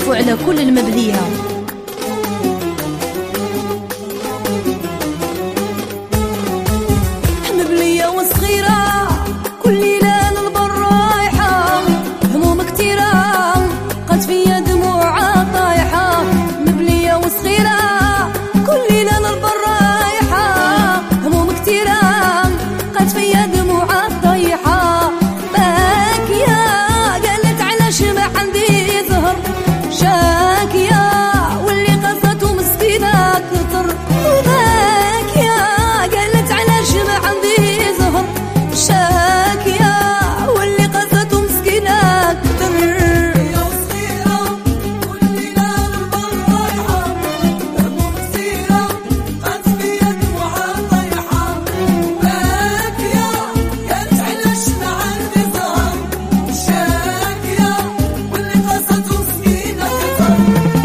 العفو على كل المبليه. مبليه وصغيره كل ليله للبر رايحه، هموم كتيره قد فيا دموعها طايحه. مبليه وصغيره كل ليله للبر رايحه، هموم كتيره قد فيا دموعها طايحه. باكيه قالت علاش ما عندي زهر، شاكيه واللي قصته مسكينه كتر. باكيه قالت علاش ما عندي زهر، شاكيه واللي قصته مسكينه كتر. يا صغيره كل ليله للبر رايحه، هموم كتيره قد فيا دموعها طايحه. باكيه قالت علاش ما عندي زهر، شاكيه واللي قصته مسكينه كتر.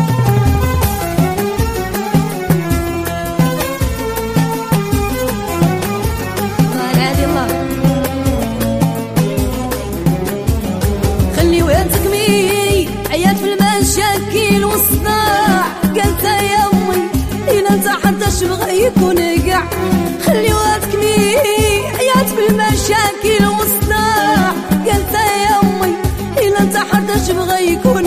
عادي الله خلي وين تكمي عيات في المشاكل والصداع. قالت يا امي إلا انت حداش بغى يكون قاع. خلي وين تكمي عيات في المشاكل والصداع. قالت يا امي إلا انت حداش بغى يكون